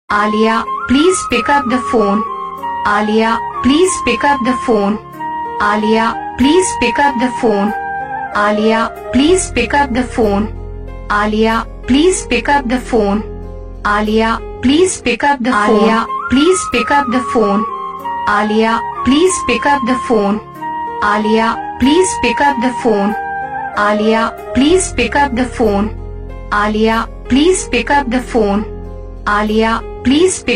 Alia, please pick up the phone. Alia, please pick up the phone. Alia, please pick up the phone. Alia, please pick up the phone. Alia, please pick up the phone. Alia, please pick up the phone. Alia, please pick up the phone. Alia, please pick up the phone. Alia, please pick up the phone. Alia, please pick up the phone. Alia, please pick up the phone. Alia, please pick